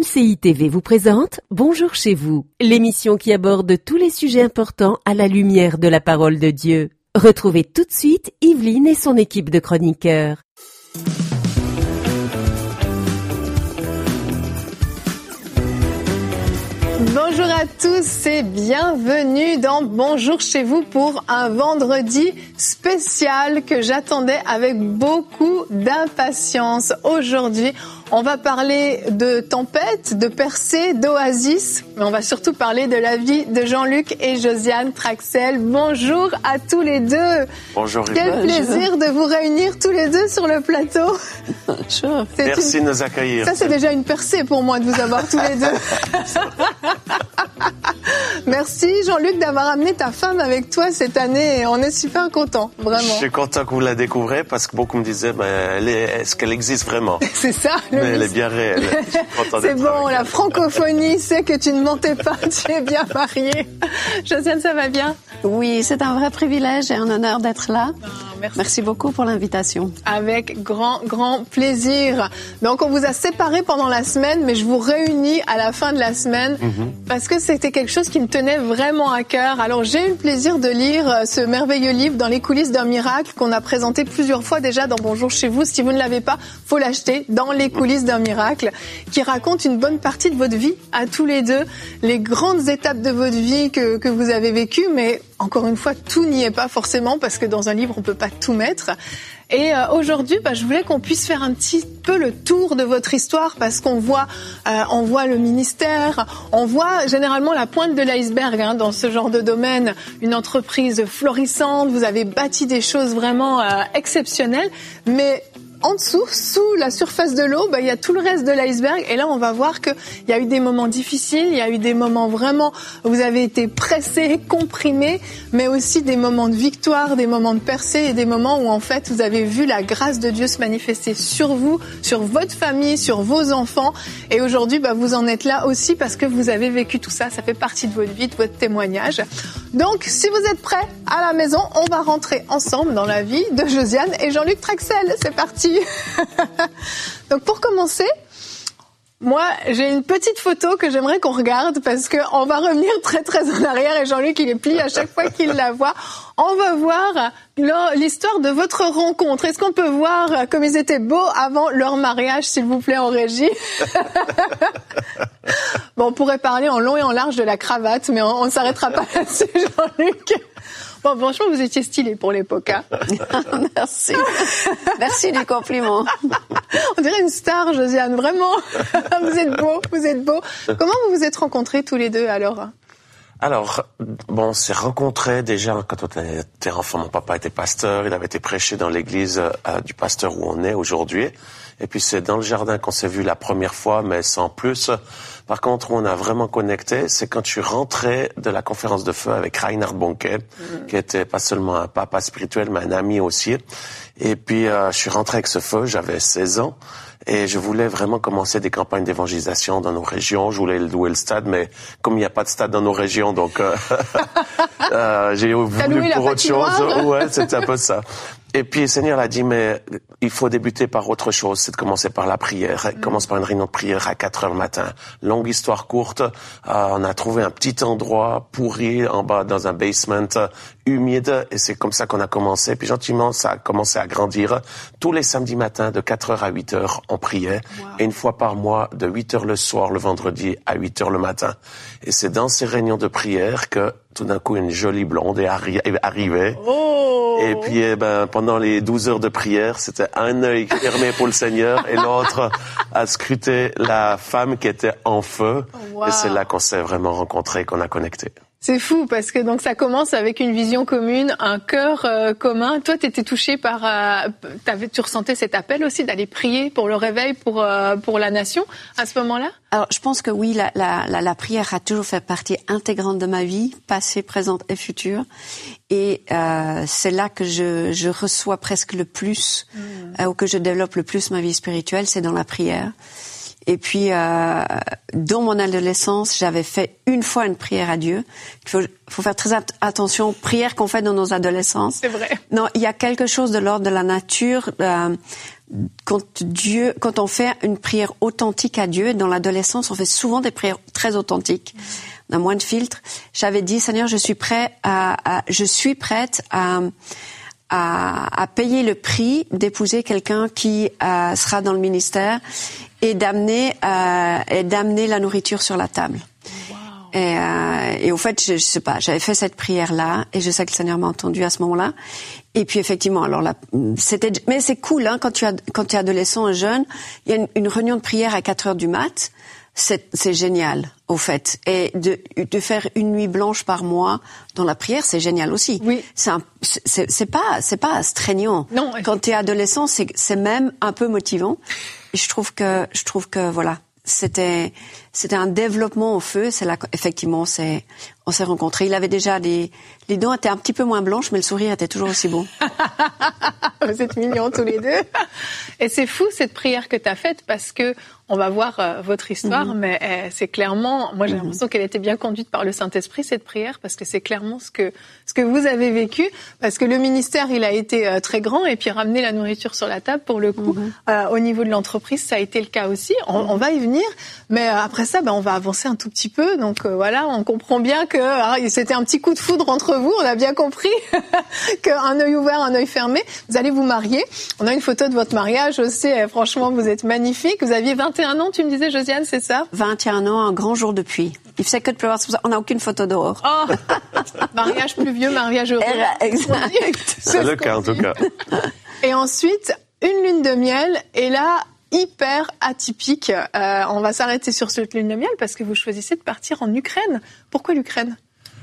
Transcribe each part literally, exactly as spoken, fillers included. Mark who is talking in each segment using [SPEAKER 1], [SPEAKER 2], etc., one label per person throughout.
[SPEAKER 1] C I T V vous présente Bonjour chez vous, l'émission qui aborde tous les sujets importants à la lumière de la parole de Dieu. Retrouvez tout de suite Yveline et son équipe de chroniqueurs.
[SPEAKER 2] Bonjour à tous et bienvenue dans Bonjour chez vous pour un vendredi spécial que j'attendais avec beaucoup d'impatience. Aujourd'hui, on va parler de tempête, de percée, d'oasis, mais on va surtout parler de la vie de Jean-Luc et Josiane Traxel. Bonjour à tous les deux.
[SPEAKER 3] Bonjour.
[SPEAKER 2] Quel
[SPEAKER 3] Bonjour.
[SPEAKER 2] plaisir de vous réunir tous les deux sur le plateau.
[SPEAKER 3] Bonjour. Merci une... de nous accueillir.
[SPEAKER 2] Ça, c'est déjà une percée pour moi de vous avoir tous les deux. Merci Jean-Luc d'avoir amené ta femme avec toi cette année et on est super contents, vraiment.
[SPEAKER 3] Je suis content que vous la découvrez parce que beaucoup me disaient ben, elle est, est-ce qu'elle existe vraiment?
[SPEAKER 2] C'est ça.
[SPEAKER 3] Mais elle est bien réelle.
[SPEAKER 2] C'est bon, la francophonie sait que tu ne mentais pas, tu es bien mariée. Josiane, ça va bien?
[SPEAKER 4] Oui, c'est un vrai privilège et un honneur d'être là.
[SPEAKER 2] Oh, merci.
[SPEAKER 4] Merci beaucoup pour l'invitation.
[SPEAKER 2] Avec grand, grand plaisir. Donc, on vous a séparés pendant la semaine, mais je vous réunis à la fin de la semaine mm-hmm. parce que c'était quelque chose qui me tenait vraiment à cœur. Alors, j'ai eu le plaisir de lire ce merveilleux livre Dans les coulisses d'un miracle qu'on a présenté plusieurs fois déjà dans Bonjour chez vous. Si vous ne l'avez pas, faut l'acheter. Dans les coulisses d'un miracle, qui raconte une bonne partie de votre vie à tous les deux, les grandes étapes de votre vie que, que vous avez vécues, mais encore une fois, tout n'y est pas forcément parce que dans un livre, on peut pas tout mettre. Et euh, aujourd'hui, bah, je voulais qu'on puisse faire un petit peu le tour de votre histoire parce qu'on voit, euh, on voit le ministère, on voit généralement la pointe de l'iceberg hein, dans ce genre de domaine, une entreprise florissante, vous avez bâti des choses vraiment euh, exceptionnelles, mais en dessous, sous la surface de l'eau, bah, il y a tout le reste de l'iceberg. Et là, on va voir qu'il y a eu des moments difficiles, il y a eu des moments vraiment où vous avez été pressés, comprimés, mais aussi des moments de victoire, des moments de percée et des moments où, en fait, vous avez vu la grâce de Dieu se manifester sur vous, sur votre famille, sur vos enfants. Et aujourd'hui, bah, vous en êtes là aussi parce que vous avez vécu tout ça. Ça fait partie de votre vie, de votre témoignage. Donc, si vous êtes prêts à la maison, on va rentrer ensemble dans la vie de Josiane et Jean-Luc Traxel. C'est parti. Donc pour commencer, moi j'ai une petite photo que j'aimerais qu'on regarde parce que on va revenir très très en arrière et Jean-Luc il est plié à chaque fois qu'il la voit. On va voir l'histoire de votre rencontre. Est-ce qu'on peut voir comme ils étaient beaux avant leur mariage, s'il vous plaît, en régie? Bon, on pourrait parler en long et en large de la cravate, mais on ne s'arrêtera pas là-dessus, Jean-Luc. Bon, franchement, vous étiez stylé pour l'époque. Hein.
[SPEAKER 4] Merci. Merci du compliment.
[SPEAKER 2] On dirait une star, Josiane, vraiment. Vous êtes beau, vous êtes beau. Comment vous vous êtes rencontrés tous les deux alors?
[SPEAKER 3] Alors, bon, on s'est rencontrés déjà quand on était enfant. Mon papa était pasteur, il avait été prêché dans l'église euh, du pasteur où on est aujourd'hui. Et puis c'est dans le jardin qu'on s'est vu la première fois, mais sans plus. Par contre, où on a vraiment connecté, c'est quand je suis rentré de la conférence de feu avec Reinhard Bonnke, mmh. qui était pas seulement un papa spirituel, mais un ami aussi. Et puis, euh, je suis rentré avec ce feu, j'avais seize ans. Et je voulais vraiment commencer des campagnes d'évangélisation dans nos régions. Je voulais louer le stade, mais comme il n'y a pas de stade dans nos régions, donc euh, euh, j'ai voulu pour autre chose. Ouais, c'était un peu ça. Et puis le Seigneur a dit, mais il faut débuter par autre chose, c'est de commencer par la prière. Il commence par une réunion de prière à quatre heures le matin. Longue histoire courte, euh, on a trouvé un petit endroit pourri en bas dans un basement humide, et c'est comme ça qu'on a commencé. Puis gentiment, ça a commencé à grandir. Tous les samedis matins, de quatre heures à huit heures, on priait. Wow. Et une fois par mois, de huit heures le soir, le vendredi, à huit heures le matin. Et c'est dans ces réunions de prière que tout d'un coup, une jolie blonde est arri- arrivée.
[SPEAKER 2] Oh.
[SPEAKER 3] Et puis, eh ben, pendant les douze heures de prière, c'était un œil fermé pour le Seigneur et l'autre à scruter la femme qui était en feu. Wow. Et c'est là qu'on s'est vraiment rencontrés, qu'on a connecté.
[SPEAKER 2] C'est fou parce que donc ça commence avec une vision commune, un cœur euh, commun. Toi, tu étais touché par, euh, t'avais, tu ressentais cet appel aussi d'aller prier pour le réveil, pour euh, pour la nation à ce moment-là?
[SPEAKER 4] Alors, je pense que oui, la, la, la, la prière a toujours fait partie intégrante de ma vie, passée, présente et future. Et euh, c'est là que je, je reçois presque le plus, mmh. euh, ou que je développe le plus ma vie spirituelle, c'est dans la prière. Et puis, euh, dans mon adolescence, j'avais fait une fois une prière à Dieu. Il faut, faut faire très at- attention aux prières qu'on fait dans nos adolescences.
[SPEAKER 2] C'est vrai.
[SPEAKER 4] Non, il y a quelque chose de l'ordre de la nature. Euh, quand Dieu, quand on fait une prière authentique à Dieu, dans l'adolescence, on fait souvent des prières très authentiques. On a moins de filtres. J'avais dit, Seigneur, je suis prêt à, à je suis prête à, à, à payer le prix d'épouser quelqu'un qui euh, sera dans le ministère et d'amener, euh, et d'amener la nourriture sur la table. Et, euh, et au fait, je, je sais pas, j'avais fait cette prière-là, et je sais que le Seigneur m'a entendu à ce moment-là. Et puis effectivement, alors là, c'était, mais c'est cool, hein, quand tu as, quand tu es adolescent, jeune, il y a une, une réunion de prière à quatre heures du mat, c'est, c'est génial, au fait. Et de, de faire une nuit blanche par mois dans la prière, c'est génial aussi.
[SPEAKER 2] Oui.
[SPEAKER 4] C'est, un, c'est, c'est pas, c'est pas astreignant.
[SPEAKER 2] Non.
[SPEAKER 4] Quand tu es adolescent, c'est, c'est même un peu motivant. Et je trouve que, je trouve que voilà. C'était, c'était un développement au feu. C'est là qu'effectivement, c'est, on s'est rencontrés. Il avait déjà des, les dents étaient un petit peu moins blanches, mais le sourire était toujours aussi beau.
[SPEAKER 2] Vous êtes mignons tous les deux. Et c'est fou cette prière que tu as faite parce que on va voir euh, votre histoire, mm-hmm. mais euh, c'est clairement, moi j'ai mm-hmm. l'impression qu'elle était bien conduite par le Saint-Esprit cette prière parce que c'est clairement ce que ce que vous avez vécu. Parce que le ministère il a été euh, très grand et puis ramener la nourriture sur la table pour le coup mm-hmm. euh, au niveau de l'entreprise ça a été le cas aussi. On, mm-hmm. on va y venir, mais euh, après ça ben on va avancer un tout petit peu. Donc euh, voilà, on comprend bien que hein, c'était un petit coup de foudre entre vous. On a bien compris qu'un œil ouvert, un œil fermé. Vous allez vous marier. On a une photo de votre mariage aussi. Et franchement, vous êtes magnifique. Vous aviez vingt et un ans, tu me disais, Josiane, c'est ça?
[SPEAKER 4] vingt et un ans, un grand jour de pluie. Il faisait que de pleuvoir, c'est pour ça. On n'a aucune photo dehors.
[SPEAKER 2] Oh mariage pluvieux, mariage heureux.
[SPEAKER 4] Exact.
[SPEAKER 3] C'est le cas, en tout cas.
[SPEAKER 2] Et ensuite, une lune de miel. Et là, hyper atypique. Euh, on va s'arrêter sur cette lune de miel parce que vous choisissez de partir en Ukraine. Pourquoi l'Ukraine?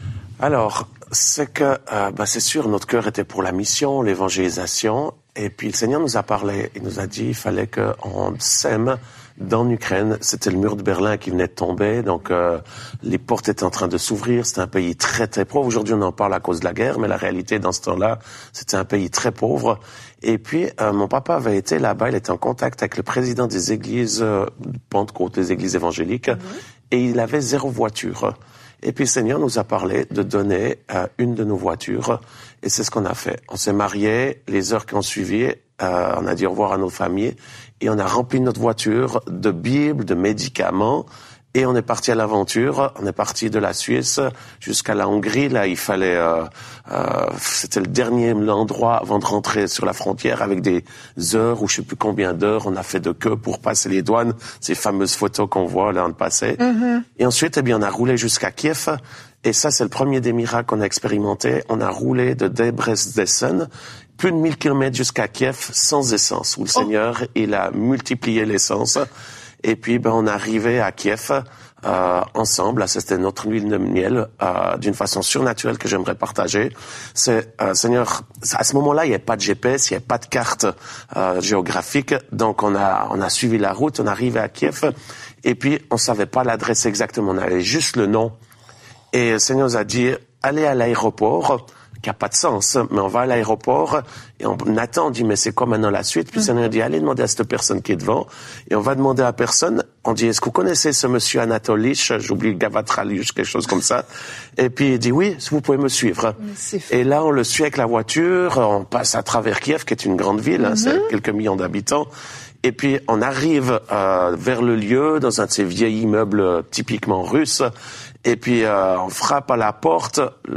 [SPEAKER 3] Alors, c'est que, euh, bah, c'est sûr, notre cœur était pour la mission, l'évangélisation. Et puis le Seigneur nous a parlé, il nous a dit il fallait qu'on sème dans l'Ukraine. C'était le mur de Berlin qui venait de tomber, donc euh, les portes étaient en train de s'ouvrir. C'était un pays très très pauvre. Aujourd'hui, on en parle à cause de la guerre, mais la réalité dans ce temps-là, c'était un pays très pauvre. Et puis, euh, mon papa avait été là-bas, il était en contact avec le président des églises euh, Pentecôte, des églises évangéliques, mmh. et il avait zéro voiture. Et puis le Seigneur nous a parlé de donner euh, une de nos voitures, et c'est ce qu'on a fait. On s'est mariés, les heures qui ont suivi, euh, on a dit au revoir à nos familles, et on a rempli notre voiture de Bibles, de médicaments, et on est parti à l'aventure. On est parti de la Suisse jusqu'à la Hongrie. Là, il fallait, euh, euh, c'était le dernier endroit avant de rentrer sur la frontière avec des heures ou je sais plus combien d'heures. On a fait de queue pour passer les douanes. Ces fameuses photos qu'on voit là, on passait. Mm-hmm. Et ensuite, eh bien, on a roulé jusqu'à Kiev. Et ça, c'est le premier des miracles qu'on a expérimenté. On a roulé de Debrecen, plus de mille kilomètres jusqu'à Kiev sans essence, où le oh. Seigneur, il a multiplié l'essence. Et puis, ben, on est arrivé à Kiev euh, ensemble. C'était notre huile de miel euh, d'une façon surnaturelle que j'aimerais partager. C'est, euh, Seigneur, à ce moment-là, il n'y avait pas de G P S, il n'y avait pas de carte euh, géographique. Donc, on a on a suivi la route, on est arrivé à Kiev. Et puis, on savait pas l'adresse exactement, on avait juste le nom. Et le Seigneur nous a dit, allez à l'aéroport. Qui n'a pas de sens, mais on va à l'aéroport et on attend, on dit mais c'est quoi maintenant la suite? Puis le Seigneur dit allez demander à cette personne qui est devant et on va demander à la personne, on dit est-ce que vous connaissez ce monsieur Anatolich, j'oublie Gavatralius, quelque chose comme ça, et puis il dit oui, vous pouvez me suivre. Et là on le suit avec la voiture, on passe à travers Kiev qui est une grande ville, hein, mm-hmm. c'est quelques millions d'habitants. Et puis on arrive euh, vers le lieu dans un de ces vieils immeubles typiquement russes. Et puis euh, on frappe à la porte,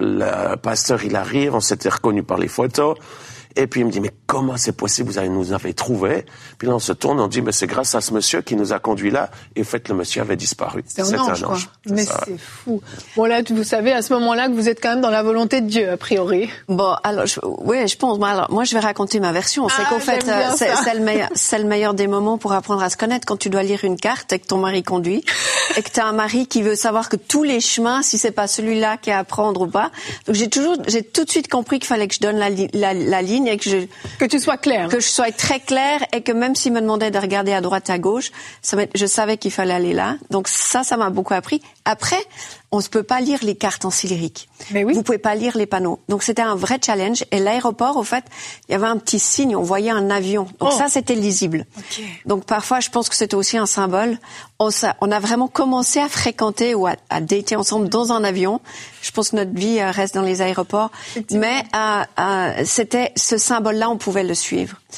[SPEAKER 3] le pasteur il arrive, on s'était reconnu par les photos. Et puis il me dit mais comment c'est possible, vous avez, nous avez trouvé? Puis là on se tourne, on dit mais c'est grâce à ce monsieur qui nous a conduit là. Et en fait le monsieur avait disparu.
[SPEAKER 2] C'est un ange, un ange. Quoi. Mais ça. C'est fou. Bon là vous savez à ce moment-là que vous êtes quand même dans la volonté de Dieu a priori.
[SPEAKER 4] Bon alors je, oui je pense. Moi, alors, moi je vais raconter ma version. C'est ah, qu'en fait euh, c'est, c'est, le meilleur, c'est le meilleur des moments pour apprendre à se connaître quand tu dois lire une carte et que ton mari conduit et que t'as un mari qui veut savoir que tous les chemins, si c'est pas celui-là qui est à prendre ou pas. Donc j'ai toujours, j'ai tout de suite compris qu'il fallait que je donne la, la, la ligne et que je
[SPEAKER 2] que tu sois clair,
[SPEAKER 4] que je sois très claire et que même s'il me demandait de regarder à droite à gauche, ça je savais qu'il fallait aller là. Donc ça, ça m'a beaucoup appris. Après, on ne peut pas lire les cartes en syllérique.
[SPEAKER 2] Mais oui.
[SPEAKER 4] Vous pouvez pas lire les panneaux. Donc c'était un vrai challenge. Et l'aéroport, au fait, il y avait un petit signe, on voyait un avion. Donc oh. ça, c'était lisible.
[SPEAKER 2] Okay.
[SPEAKER 4] Donc parfois, je pense que c'était aussi un symbole. On, on a vraiment commencé à fréquenter ou à, à dater ensemble dans un avion. Je pense que notre vie reste dans les aéroports. Mais euh, euh, c'était ce symbole-là, on pouvait le suivre. Mm.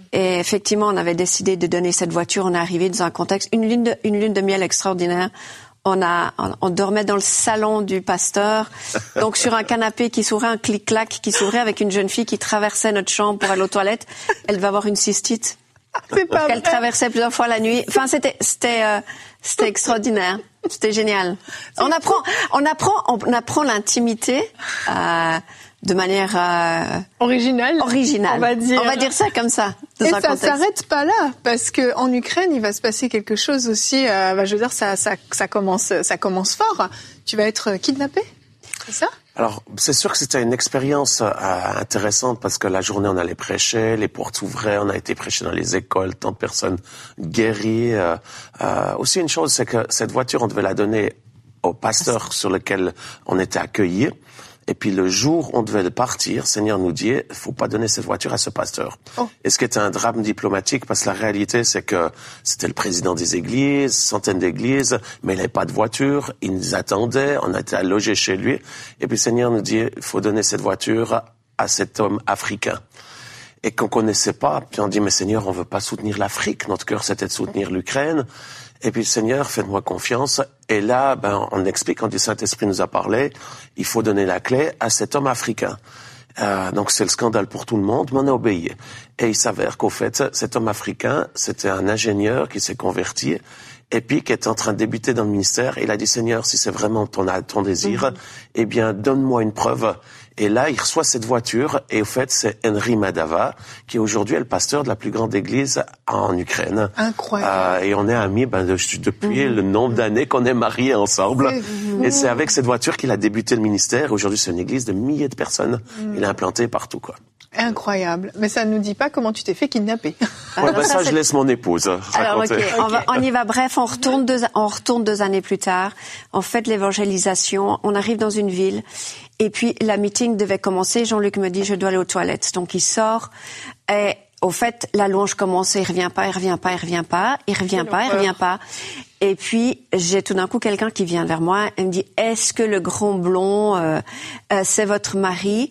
[SPEAKER 4] Et effectivement, on avait décidé de donner cette voiture. On est arrivé dans un contexte, une lune de, une lune de miel extraordinaire. On a, on, on dormait dans le salon du pasteur, donc sur un canapé qui s'ouvrait, un clic-clac qui s'ouvrait avec une jeune fille qui traversait notre chambre pour aller aux toilettes. Elle va avoir une cystite.
[SPEAKER 2] C'est pas
[SPEAKER 4] Qu'elle
[SPEAKER 2] vrai.
[SPEAKER 4] traversait plusieurs fois la nuit. Enfin, c'était, c'était, euh, c'était extraordinaire. C'était génial. On apprend, on apprend, on apprend l'intimité euh, de manière euh,
[SPEAKER 2] Original.
[SPEAKER 4] originale.
[SPEAKER 2] On va dire.
[SPEAKER 4] On va dire ça comme ça. Dans
[SPEAKER 2] Et
[SPEAKER 4] un
[SPEAKER 2] ça
[SPEAKER 4] contexte.
[SPEAKER 2] s'arrête pas là, parce que en Ukraine, il va se passer quelque chose aussi. Euh, bah, je veux dire, ça, ça, ça commence, ça commence fort. Tu vas être kidnappé, c'est ça?
[SPEAKER 3] Alors, c'est sûr que c'était une expérience euh, intéressante parce que la journée, on allait prêcher, les portes s'ouvraient, on a été prêcher dans les écoles, tant de personnes guéries. Euh, euh, aussi, une chose, c'est que cette voiture, on devait la donner au pasteur sur lequel on était accueillis. Et puis le jour où on devait partir, Seigneur nous dit, il faut pas donner cette voiture à ce pasteur. Oh. Et ce qui était un drame diplomatique, parce que la réalité, c'est que c'était le président des églises, centaines d'églises, mais il n'avait pas de voiture, il nous attendait, on était à loger chez lui. Et puis Seigneur nous dit, il faut donner cette voiture à cet homme africain. Et qu'on connaissait pas, puis on dit, mais Seigneur, on veut pas soutenir l'Afrique, notre cœur c'était de soutenir l'Ukraine. Et puis, Seigneur, faites-moi confiance. Et là, ben, on explique, on dit, Saint-Esprit nous a parlé, il faut donner la clé à cet homme africain. Euh, donc, c'est le scandale pour tout le monde, mais on a obéi. Et il s'avère qu'au fait, cet homme africain, c'était un ingénieur qui s'est converti, et puis qui était en train de débuter dans le ministère. Il a dit, Seigneur, si c'est vraiment ton, ton désir, mm-hmm. eh bien, donne-moi une preuve. Et là, il reçoit cette voiture, et au fait, c'est Henry Madava, qui aujourd'hui est le pasteur de la plus grande église en Ukraine.
[SPEAKER 2] Incroyable.
[SPEAKER 3] Euh, et on est amis ben, de, depuis mmh. le nombre d'années qu'on est mariés ensemble. Mmh. Et c'est avec cette voiture qu'il a débuté le ministère. Aujourd'hui, c'est une église de milliers de personnes. Mmh. Il est implanté partout, quoi.
[SPEAKER 2] Incroyable. Mais ça ne nous dit pas comment tu t'es fait kidnapper.
[SPEAKER 3] Ouais, ben ça, ça je laisse mon épouse
[SPEAKER 4] Alors,
[SPEAKER 3] raconter.
[SPEAKER 4] okay, on, va, on y va. Bref, on retourne deux, on retourne deux années plus tard. On fait de l'évangélisation. On arrive dans une ville. Et puis, la meeting devait commencer. Jean-Luc me dit, je dois aller aux toilettes. Donc, il sort. Et au fait, la louange commence. Il revient pas, il revient pas, il revient pas. Il revient pas, il revient pas. Et puis, j'ai tout d'un coup quelqu'un qui vient vers moi et me dit, est-ce que le grand blond, euh, euh, c'est votre mari?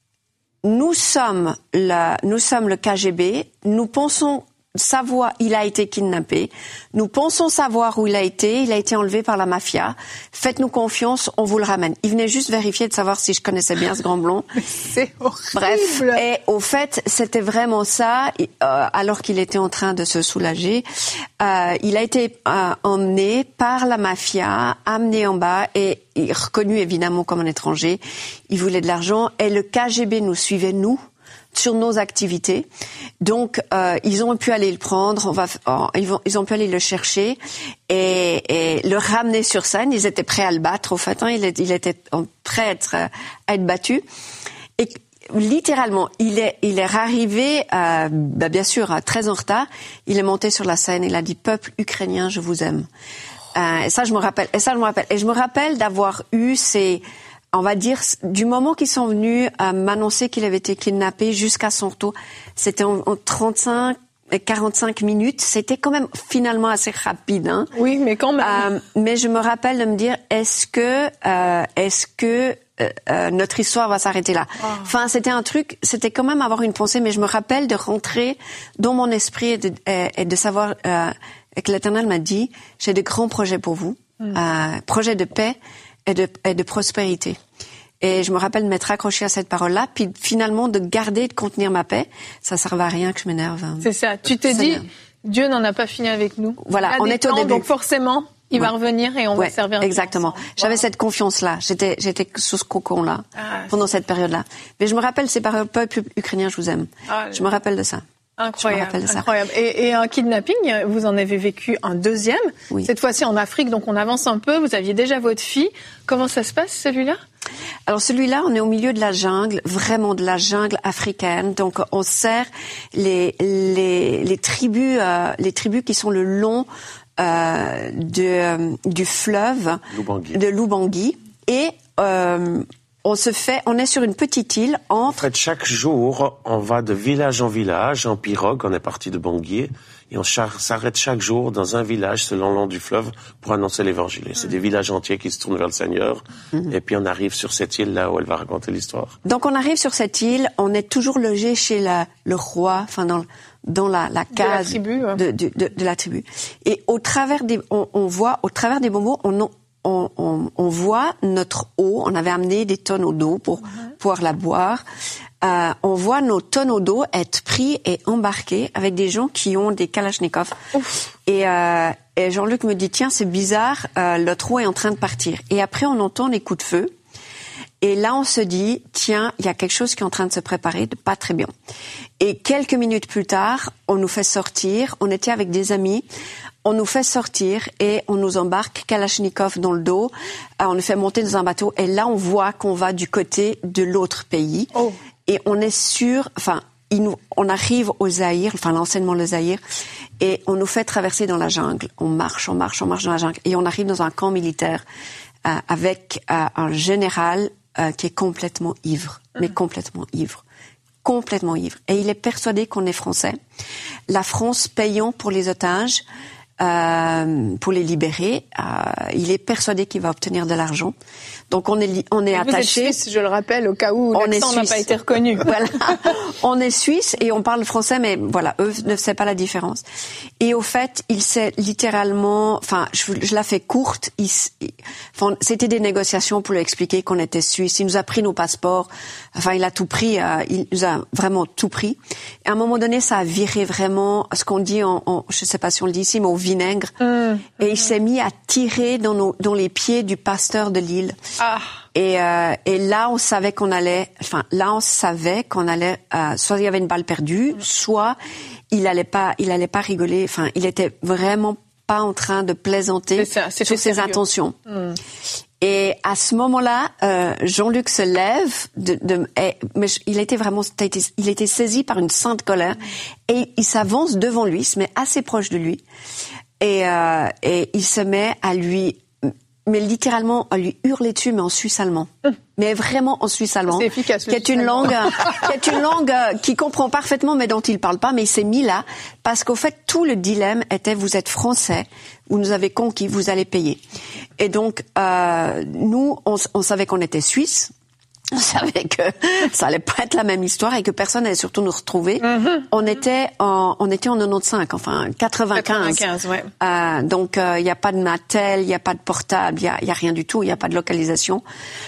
[SPEAKER 4] Nous sommes la, nous sommes le K G B. Nous pensons savoir, il a été kidnappé. Nous pensons savoir où il a été. Il a été enlevé par la mafia. Faites-nous confiance, on vous le ramène. Il venait juste vérifier de savoir si je connaissais bien ce grand blond.
[SPEAKER 2] C'est horrible.
[SPEAKER 4] Bref. Et au fait, c'était vraiment ça. Euh, alors qu'il était en train de se soulager, euh, il a été euh, emmené par la mafia, amené en bas et, et reconnu évidemment comme un étranger. Il voulait de l'argent et le K G B nous suivait, nous, sur nos activités. Donc, euh, ils ont pu aller le prendre, on va, oh, ils, vont, ils ont pu aller le chercher et, et le ramener sur scène. Ils étaient prêts à le battre, au fait. Hein, il, est, il était prêt à être, à être battu. Et littéralement, il est, il est arrivé, euh, bah, bien sûr, très en retard. Il est monté sur la scène. Il a dit, peuple ukrainien, je vous aime. Euh, et ça, je me rappelle. Et ça, je me rappelle. Et je me rappelle d'avoir eu ces... On va dire, du moment qu'ils sont venus à m'annoncer qu'il avait été kidnappé jusqu'à son retour, c'était en, en trente-cinq, quarante-cinq minutes. C'était quand même finalement assez rapide, hein.
[SPEAKER 2] Oui, mais quand même.
[SPEAKER 4] Euh, mais je me rappelle de me dire, est-ce que, euh, est-ce que euh, euh, notre histoire va s'arrêter là? Oh. Enfin, c'était un truc, c'était quand même avoir une pensée, mais je me rappelle de rentrer dans mon esprit et de, et, et de savoir euh, que l'Éternel m'a dit, j'ai de grands projets pour vous, mm. euh, projets de paix. Et de, et de prospérité. Et je me rappelle de m'être accrochée à cette parole-là, puis finalement de garder, de contenir ma paix. Ça ne servait à rien que je m'énerve.
[SPEAKER 2] C'est ça. Tu t'es dit, Dieu n'en a pas fini avec nous.
[SPEAKER 4] Voilà, on est au début.
[SPEAKER 2] Donc forcément, il ouais. va revenir et on
[SPEAKER 4] ouais,
[SPEAKER 2] va servir.
[SPEAKER 4] Exactement. J'avais wow. cette confiance-là. J'étais, j'étais sous ce cocon-là ah, pendant cette période-là. Mais je me rappelle ces paroles, peuple ukrainien, je vous aime. Ah, je me rappelle de ça.
[SPEAKER 2] Incroyable, incroyable. Et, et un kidnapping, vous en avez vécu un deuxième, oui. Cette fois-ci en Afrique, donc on avance un peu, vous aviez déjà votre fille. Comment ça se passe, celui-là?
[SPEAKER 4] Alors celui-là, on est au milieu de la jungle, vraiment de la jungle africaine. Donc on sert les, les, les tribus, euh, les tribus qui sont le long euh, de, euh, du fleuve
[SPEAKER 3] Lubangui.
[SPEAKER 4] de Lubangui. Et... Euh, On se fait, on est sur une petite île entre...
[SPEAKER 3] En fait, chaque jour, on va de village en village, en pirogue, on est parti de Bangui, et on s'arrête chaque jour dans un village, selon le long du fleuve, pour annoncer l'évangile. C'est des villages entiers qui se tournent vers le Seigneur, mm-hmm. et puis on arrive sur cette île, là où elle va raconter l'histoire.
[SPEAKER 4] Donc on arrive sur cette île, on est toujours logé chez la, le roi, enfin dans, dans la, la case
[SPEAKER 2] de la tribu, ouais.
[SPEAKER 4] de, de, de, de la tribu. Et au travers des, on, on voit, au travers des bonbons, on, on, on, on voit notre eau. On avait amené des tonneaux d'eau pour mm-hmm. pouvoir la boire. Euh, on voit nos tonneaux d'eau être pris et embarqués avec des gens qui ont des kalachnikovs. Ouf. Et, euh, et Jean-Luc me dit, tiens, c'est bizarre, euh, notre eau est en train de partir. Et après, on entend les coups de feu. Et là, on se dit, tiens, il y a quelque chose qui est en train de se préparer, de pas très bien. Et quelques minutes plus tard, on nous fait sortir. On était avec des amis. On nous fait sortir et on nous embarque kalachnikov dans le dos. Euh, on nous fait monter dans un bateau. Et là, on voit qu'on va du côté de l'autre pays. Oh. Et on est sûr, enfin, il nous, on arrive au Zaïre, enfin l'enseignement le Zaïre, et on nous fait traverser dans la jungle. On marche, on marche, on marche dans la jungle, et on arrive dans un camp militaire euh, avec euh, un général euh, qui est complètement ivre, mmh. mais complètement ivre, complètement ivre. Et il est persuadé qu'on est français. La France payant pour les otages. Euh, pour les libérer, euh, il est persuadé qu'il va obtenir de l'argent. Donc on est li- on est
[SPEAKER 2] vous
[SPEAKER 4] attaché.
[SPEAKER 2] Vous êtes suisse, je le rappelle, au cas où l'accent n'a pas été reconnu.
[SPEAKER 4] Voilà, on est suisse et on parle français, mais voilà, eux ne savent pas la différence. Et au fait, il s'est littéralement, enfin, je, je la fais courte. Il, il, enfin, c'était des négociations pour lui expliquer qu'on était suisse. Il nous a pris nos passeports. Enfin, il a tout pris. Euh, il nous a vraiment tout pris. Et à un moment donné, ça a viré vraiment ce qu'on dit en, en je sais pas si on le dit ici, mais au vinaigre. Mmh. Et il s'est mis à tirer dans, nos, dans les pieds du pasteur de l'île. Ah. Et, euh, et là, on savait qu'on allait, enfin, là, on savait qu'on allait, euh, soit il y avait une balle perdue, mmh. soit il allait pas, il allait pas rigoler. Enfin, il était vraiment pas en train de plaisanter c'est ça, c'est sur ses intentions. Mmh. Et à ce moment-là, euh, Jean-Luc se lève, de, de, et, mais il était vraiment, il était saisi par une sainte colère, mmh. et il s'avance devant lui, se met assez proche de lui. Et, euh, et il se met à lui, mais littéralement à lui hurler dessus, mais en suisse allemand. Mmh. Mais vraiment en suisse allemand.
[SPEAKER 2] C'est efficace.
[SPEAKER 4] Qui est une langue, qui est une langue qui comprend parfaitement, mais dont il parle pas. Mais il s'est mis là parce qu'au fait tout le dilemme était vous êtes français, vous nous avez conquis, vous allez payer. Et donc euh, nous, on, on savait qu'on était suisse. On savait que ça allait pas être la même histoire et que personne allait surtout nous retrouver. Mm-hmm. On était en, on était en quatre-vingt-quinze, enfin quatre-vingt-quinze.
[SPEAKER 2] quatre-vingt-quinze, ouais.
[SPEAKER 4] Euh, donc il euh, y a pas de Mattel, il y a pas de portable, il y a, y a rien du tout, il y a pas de localisation.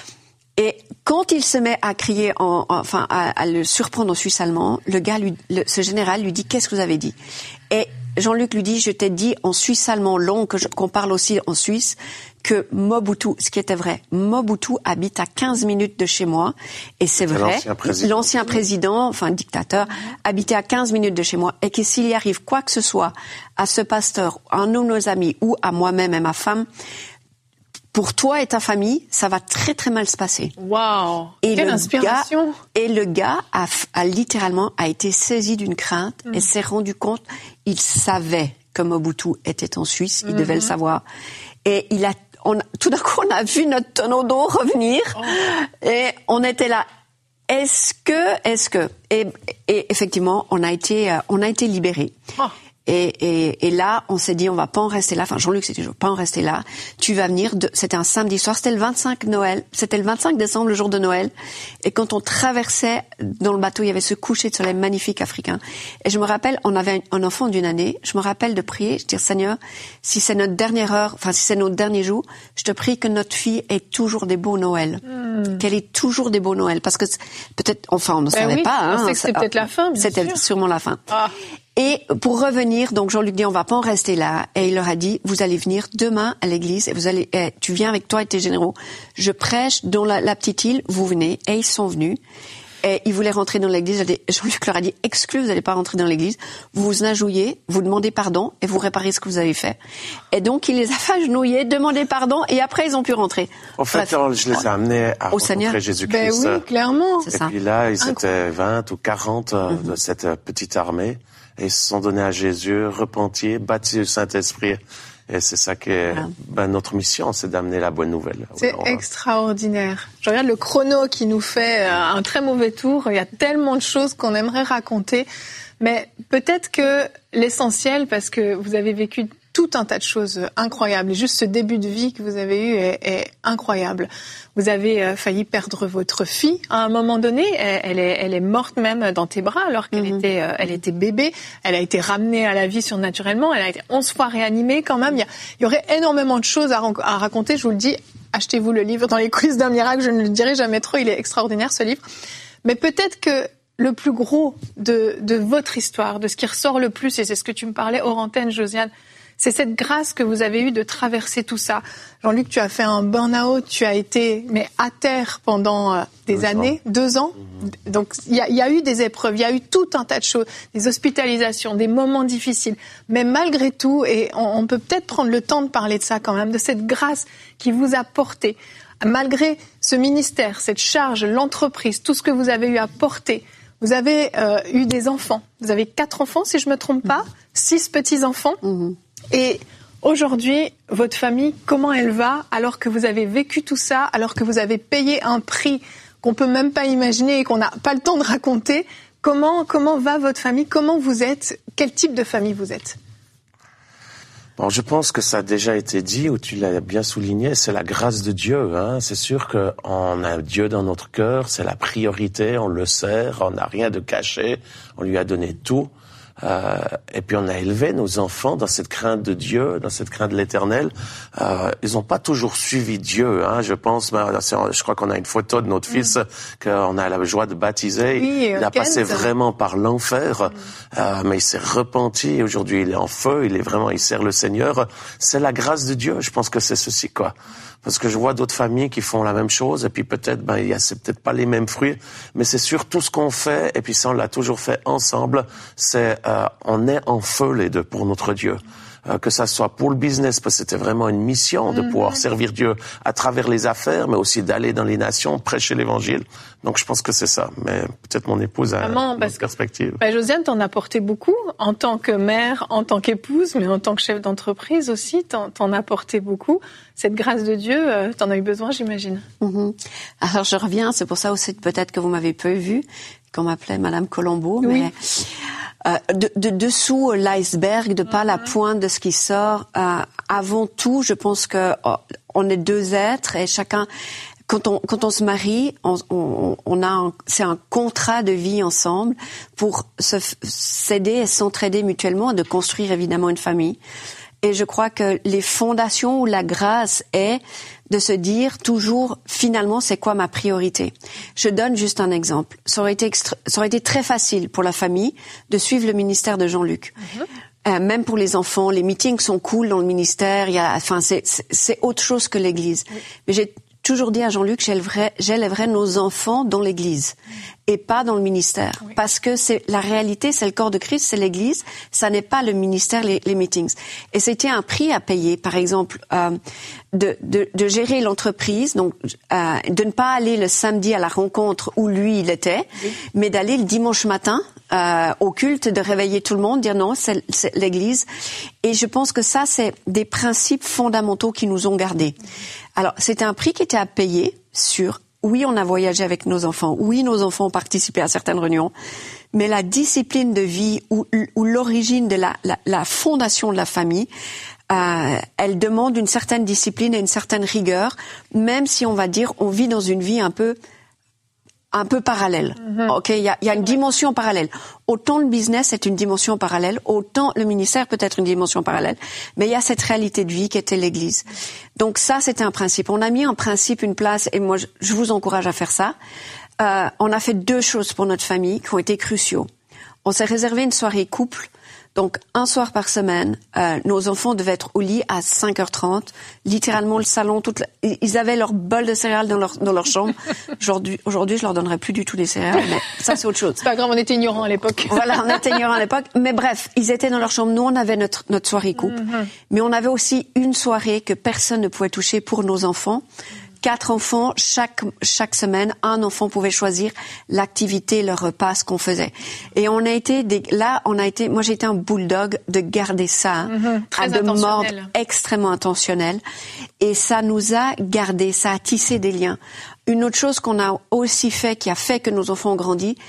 [SPEAKER 4] Et quand il se met à crier, en, enfin à, à le surprendre en suisse allemand, le gars, lui, le, ce général, lui dit qu'est-ce que vous avez dit? Et Jean-Luc lui dit je t'ai dit en suisse allemand long que je, qu'on parle aussi en Suisse que Mobutu, ce qui était vrai, Mobutu habite à quinze minutes de chez moi et c'est vrai.
[SPEAKER 3] L'ancien président,
[SPEAKER 4] l'ancien président enfin dictateur, habitait à quinze minutes de chez moi et que s'il y arrive quoi que ce soit à ce pasteur, à un de nos amis ou à moi-même et ma femme. Pour toi et ta famille, ça va très très mal se passer.
[SPEAKER 2] Waouh! Quelle inspiration!
[SPEAKER 4] Gars, et le gars a, a littéralement a été saisi d'une crainte mmh. et s'est rendu compte, il savait que Mobutu était en Suisse, il mmh. devait le savoir. Et il a, on, tout d'un coup, on a vu notre tonneau d'eau revenir oh. et on était là. Est-ce que, est-ce que, et, et effectivement, on a été, on a été libérés. Oh. Et, et, et là, on s'est dit, on va pas en rester là. Enfin, Jean-Luc s'est dit, je veux pas en rester là. Tu vas venir. De... C'était un samedi soir. C'était le vingt-cinq Noël. C'était le vingt-cinq décembre, le jour de Noël. Et quand on traversait dans le bateau, il y avait ce coucher de soleil magnifique africain. Et je me rappelle, on avait un enfant d'une année. Je me rappelle de prier, je dis, Seigneur, si c'est notre dernière heure, enfin, si c'est notre dernier jour, je te prie que notre fille ait toujours des beaux Noëls. Mm. Qu'elle ait toujours des beaux Noëls. Parce que peut-être, enfin, on ne
[SPEAKER 2] ben
[SPEAKER 4] savait
[SPEAKER 2] oui,
[SPEAKER 4] pas.
[SPEAKER 2] On
[SPEAKER 4] hein,
[SPEAKER 2] sait que c'était peut-être la fin, bien
[SPEAKER 4] C'était
[SPEAKER 2] sûr.
[SPEAKER 4] sûrement la fin.
[SPEAKER 2] Ah.
[SPEAKER 4] Et pour revenir, donc Jean-Luc dit on va pas en rester là, et il leur a dit vous allez venir demain à l'église et vous allez, eh, tu viens avec toi et tes généraux. Je prêche dans la, la petite île, vous venez. Et ils sont venus. Et ils voulaient rentrer dans l'église. Jean-Luc leur a dit exclu, vous n'allez pas rentrer dans l'église. Vous vous agenouillez, vous demandez pardon et vous réparez ce que vous avez fait. Et donc il les a fait agenouiller, demander pardon et après ils ont pu rentrer.
[SPEAKER 3] En fait, Bref, je les ai amenés à
[SPEAKER 4] au
[SPEAKER 3] rencontrer
[SPEAKER 4] Seigneur.
[SPEAKER 3] Jésus-Christ.
[SPEAKER 2] Ben oui, clairement.
[SPEAKER 3] Et puis là, ils étaient vingt ou quarante mm-hmm. de cette petite armée. Et ils se sont donnés à Jésus, repentis, baptisés du Saint-Esprit. Et c'est ça qui est, ben, notre mission, c'est d'amener la bonne nouvelle.
[SPEAKER 2] C'est Alors, extraordinaire. Je regarde le chrono qui nous fait un très mauvais tour. Il y a tellement de choses qu'on aimerait raconter. Mais peut-être que l'essentiel, parce que vous avez vécu tout un tas de choses incroyables. Et juste ce début de vie que vous avez eu est, est incroyable. Vous avez euh, failli perdre votre fille à un moment donné. Elle, elle, est, elle est morte même dans tes bras alors qu'elle mm-hmm. était, euh, elle était bébé. Elle a été ramenée à la vie surnaturellement. Elle a été onze fois réanimée quand même. Il y, a, il y aurait énormément de choses à, à raconter. Je vous le dis, achetez-vous le livre Dans les coulisses d'un miracle. Je ne le dirai jamais trop. Il est extraordinaire ce livre. Mais peut-être que le plus gros de, de votre histoire, de ce qui ressort le plus, et c'est ce que tu me parlais hors antenne, Josiane, c'est cette grâce que vous avez eue de traverser tout ça. Jean-Luc, tu as fait un burn-out, tu as été mais à terre pendant euh, des deux années, ans. deux ans. Mmh. Donc il y a, y a eu des épreuves, il y a eu tout un tas de choses, des hospitalisations, des moments difficiles. Mais malgré tout, et on, on peut peut-être prendre le temps de parler de ça quand même, de cette grâce qui vous a porté, malgré ce ministère, cette charge, l'entreprise, tout ce que vous avez eu à porter. Vous avez euh, eu des enfants. Vous avez quatre enfants, si je me trompe pas, mmh. six petits-enfants. Mmh. Et aujourd'hui, votre famille, comment elle va alors que vous avez vécu tout ça, alors que vous avez payé un prix qu'on peut même pas imaginer et qu'on n'a pas le temps de raconter? Comment, comment va votre famille? Comment vous êtes? Quel type de famille vous êtes?
[SPEAKER 3] Bon, je pense que ça a déjà été dit, ou tu l'as bien souligné, c'est la grâce de Dieu. Hein. C'est sûr qu'on a Dieu dans notre cœur, c'est la priorité, on le sert, on n'a rien de caché, on lui a donné tout. Euh, et puis on a élevé nos enfants dans cette crainte de Dieu, dans cette crainte de l'Éternel. Euh, ils n'ont pas toujours suivi Dieu. Hein, je pense, je crois qu'on a une photo de notre mmh. fils qu'on a la joie de baptiser.
[SPEAKER 2] Oui,
[SPEAKER 3] il a
[SPEAKER 2] Kent.
[SPEAKER 3] passé vraiment par l'enfer, mmh. euh, mais il s'est repenti. Et aujourd'hui, il est en feu. Il est vraiment, il sert le Seigneur. C'est la grâce de Dieu. Je pense que c'est ceci, quoi. Parce que je vois d'autres familles qui font la même chose, et puis peut-être, ben, il y a, c'est peut-être pas les mêmes fruits, mais c'est sûr, tout ce qu'on fait, et puis ça, on l'a toujours fait ensemble, c'est, euh, on est en feu les deux pour notre Dieu. Euh, que ça soit pour le business, parce que c'était vraiment une mission de pouvoir servir Dieu à travers les affaires, mais aussi d'aller dans les nations, prêcher l'évangile. Donc je pense que c'est ça. Mais peut-être mon épouse a
[SPEAKER 2] Vraiment,
[SPEAKER 3] une autre perspective.
[SPEAKER 2] Bah, Josiane, t'en as apporté beaucoup, en tant que mère, en tant qu'épouse, mais en tant que chef d'entreprise aussi, t'en, t'en as apporté beaucoup. Cette grâce de Dieu, euh, t'en as eu besoin, j'imagine.
[SPEAKER 4] Mm-hmm. Alors je reviens, c'est pour ça aussi peut-être que vous m'avez peu vu, qu'on m'appelait Madame Colombo,
[SPEAKER 2] oui.
[SPEAKER 4] mais... Euh, de, de dessous l'iceberg, de pas mm-hmm. la pointe de ce qui sort. Euh, avant tout, je pense que oh, on est deux êtres et chacun, quand on quand on se marie, on, on, on a un, c'est un contrat de vie ensemble pour se s'aider et s'entraider mutuellement et de construire évidemment une famille. Et je crois que les fondations où la grâce est de se dire toujours, finalement, c'est quoi ma priorité? Je donne juste un exemple. Ça aurait été extra... ça aurait été très facile pour la famille de suivre le ministère de Jean-Luc. Mm-hmm. Euh, même pour les enfants, les meetings sont cool dans le ministère. Il y a, enfin, c'est, c'est, c'est autre chose que l'Église. Oui. Mais j'ai toujours dit à Jean-Luc, j'élèverai, j'élèverai nos enfants dans l'Église et pas dans le ministère. Oui. Parce que c'est la réalité, c'est le corps de Christ, c'est l'Église, ça n'est pas le ministère, les, les meetings. Et c'était un prix à payer, par exemple, euh, de, de, de gérer l'entreprise, donc euh, de ne pas aller le samedi à la rencontre où lui, il était, oui. mais d'aller le dimanche matin euh, au culte, de réveiller tout le monde, dire non, c'est, c'est l'Église. Et je pense que ça, c'est des principes fondamentaux qui nous ont gardés. Alors, c'était un prix qui était à payer sur, oui, on a voyagé avec nos enfants, oui, nos enfants ont participé à certaines réunions, mais la discipline de vie ou, ou l'origine de la, la, la fondation de la famille, euh, elle demande une certaine discipline et une certaine rigueur, même si on va dire, on vit dans une vie un peu un peu parallèle. Mm-hmm. Ok, il y a, y a une dimension parallèle. Autant le business est une dimension parallèle, autant le ministère peut être une dimension parallèle. Mais il y a cette réalité de vie qui était l'Église. Donc ça, c'était un principe. On a mis en principe une place, et moi, je, je vous encourage à faire ça. Euh, on a fait deux choses pour notre famille qui ont été cruciaux. On s'est réservé une soirée couple. Donc, un soir par semaine, euh, nos enfants devaient être au lit à cinq heures trente. Littéralement, le salon, toute la... ils avaient leur bol de céréales dans leur, dans leur chambre. Aujourd'hui, aujourd'hui, je leur donnerais plus du tout des céréales, mais ça, c'est autre chose.
[SPEAKER 2] C'est pas grave, on était ignorants à l'époque.
[SPEAKER 4] Voilà, on était ignorants à l'époque. Mais bref, ils étaient dans leur chambre. Nous, on avait notre, notre soirée couple. Mm-hmm. Mais on avait aussi une soirée que personne ne pouvait toucher pour nos enfants. Quatre enfants, chaque chaque semaine, un enfant pouvait choisir l'activité, le repas, ce qu'on faisait. Et on a été des, là, on a été, moi j'ai été un bulldog de garder ça,
[SPEAKER 2] mmh,
[SPEAKER 4] à de mordre extrêmement intentionnel. Et ça nous a gardé, ça a tissé des liens. Une autre chose qu'on a aussi fait, qui a fait que nos enfants ont grandi,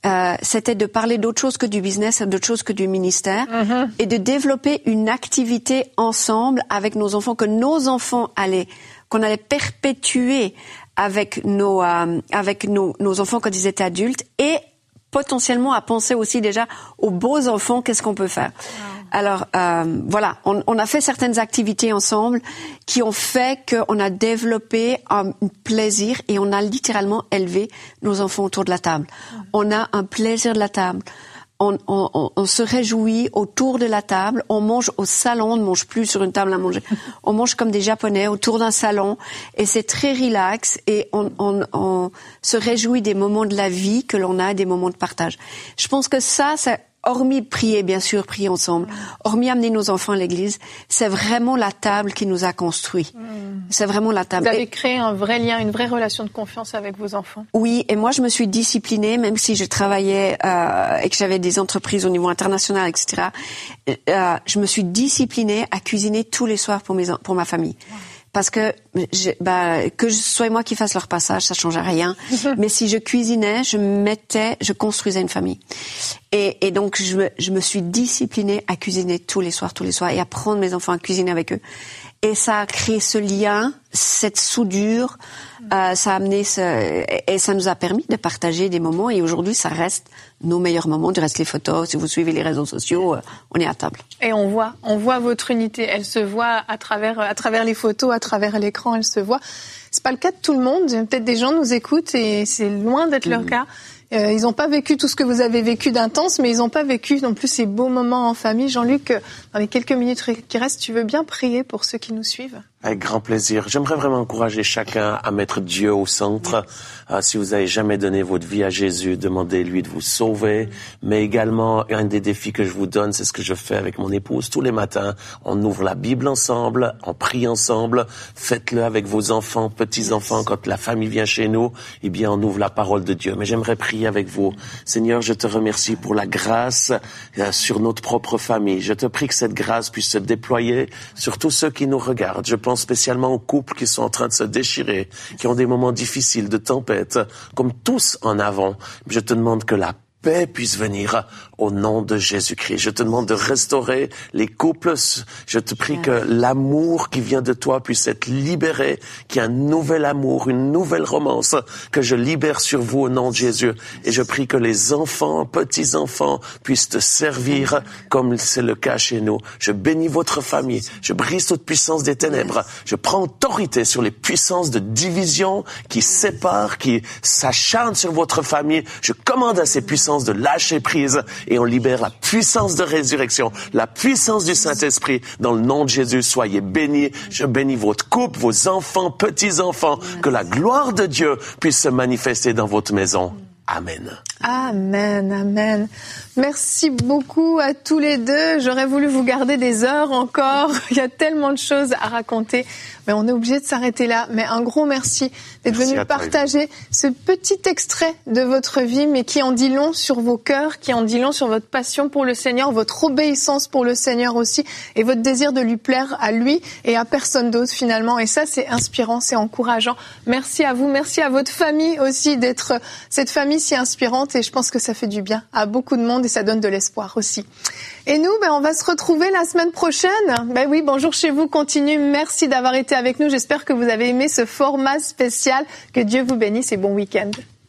[SPEAKER 4] euh, c'était de parler d'autre chose que du business, d'autre chose que du ministère,
[SPEAKER 2] Mm-hmm.
[SPEAKER 4] et de développer une activité ensemble avec nos enfants, que nos enfants allaient, qu'on allait perpétuer avec nos, euh, avec nos, nos enfants quand ils étaient adultes, et potentiellement à penser aussi déjà aux beaux enfants, qu'est-ce qu'on peut faire. Wow. Alors euh, voilà, on, on a fait certaines activités ensemble qui ont fait qu'on a développé un plaisir et on a littéralement élevé nos enfants autour de la table. Mmh. On a un plaisir de la table. On, on, on se réjouit autour de la table. On mange au salon, on ne mange plus sur une table à manger. On mange comme des Japonais autour d'un salon et c'est très relax et on, on, on se réjouit des moments de la vie que l'on a, des moments de partage. Je pense que ça, c'est hormis prier, bien sûr, prier ensemble, hormis amener nos enfants à l'église, c'est vraiment la table qui nous a construits. Mmh. C'est vraiment la table.
[SPEAKER 2] Vous avez et... créé un vrai lien, une vraie relation de confiance avec vos enfants.
[SPEAKER 4] Oui, et moi, je me suis disciplinée, même si je travaillais euh, et que j'avais des entreprises au niveau international, et cetera. Euh, je me suis disciplinée à cuisiner tous les soirs pour mes pour ma famille. Wow. Parce que je, bah, que ce soit moi qui fasse leur passage, ça change rien. Mais si je cuisinais, je mettais, je construisais une famille. Et, et donc je me, je me suis disciplinée à cuisiner tous les soirs, tous les soirs, et à prendre mes enfants à cuisiner avec eux. Et ça a créé ce lien, cette soudure, euh, ça a amené ce, et ça nous a permis de partager des moments. Et aujourd'hui, ça reste nos meilleurs moments. Du reste, les photos, si vous suivez les réseaux sociaux, on est à table.
[SPEAKER 2] Et on voit, on voit votre unité. Elle se voit à travers, à travers les photos, à travers l'écran. Elle se voit. C'est pas le cas de tout le monde. Peut-être des gens nous écoutent et c'est loin d'être mmh. leur cas. Euh, ils n'ont pas vécu tout ce que vous avez vécu d'intense, mais ils n'ont pas vécu non plus ces beaux moments en famille. Jean-Luc, dans les quelques minutes qui restent, tu veux bien prier pour ceux qui nous suivent ?
[SPEAKER 3] Avec grand plaisir. J'aimerais vraiment encourager chacun à mettre Dieu au centre. Euh, si vous n'avez jamais donné votre vie à Jésus, demandez-lui de vous sauver. Mais également, un des défis que je vous donne, c'est ce que je fais avec mon épouse tous les matins. On ouvre la Bible ensemble, on prie ensemble. Faites-le avec vos enfants, petits-enfants. Quand la famille vient chez nous, eh bien, on ouvre la parole de Dieu. Mais j'aimerais prier avec vous. Seigneur, je te remercie pour la grâce euh, sur notre propre famille. Je te prie que cette grâce puisse se déployer sur tous ceux qui nous regardent. Je pense spécialement aux couples qui sont en train de se déchirer, qui ont des moments difficiles, de tempête, comme tous en avant. Je te demande que la paix puisse venir au nom de Jésus-Christ. Je te demande de restaurer les couples. Je te prie que l'amour qui vient de toi puisse être libéré, qu'il y ait un nouvel amour, une nouvelle romance que je libère sur vous au nom de Jésus. Et je prie que les enfants, petits-enfants, puissent te servir comme c'est le cas chez nous. Je bénis votre famille. Je brise toute puissance des ténèbres. Je prends autorité sur les puissances de division qui séparent, qui s'acharnent sur votre famille. Je commande à ces puissances de lâcher prise et on libère la puissance de résurrection, la puissance du Saint-Esprit. Dans le nom de Jésus, soyez bénis. Je bénis votre couple, vos enfants, petits-enfants, que la gloire de Dieu puisse se manifester dans votre maison. Amen.
[SPEAKER 2] Amen, amen. Merci beaucoup à tous les deux. J'aurais voulu vous garder des heures encore. Il y a tellement de choses à raconter. Mais on est obligé de s'arrêter là. Mais un gros merci d'être venu partager ce petit extrait de votre vie, mais qui en dit long sur vos cœurs, qui en dit long sur votre passion pour le Seigneur, votre obéissance pour le Seigneur aussi, et votre désir de lui plaire à lui et à personne d'autre finalement. Et ça, c'est inspirant, c'est encourageant. Merci à vous, merci à votre famille aussi d'être cette famille si inspirante. Et je pense que ça fait du bien à beaucoup de monde et ça donne de l'espoir aussi. Et nous, ben, on va se retrouver la semaine prochaine. Ben oui, Bonjour chez vous continue. Merci d'avoir été avec nous. J'espère que vous avez aimé ce format spécial. Que Dieu vous bénisse et bon week-end.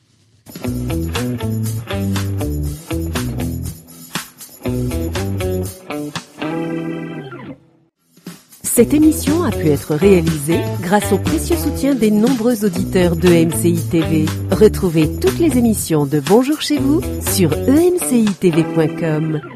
[SPEAKER 1] Cette émission a pu être réalisée grâce au précieux soutien des nombreux auditeurs de E M C I T V. Retrouvez toutes les émissions de Bonjour chez vous sur e m c i t v point com.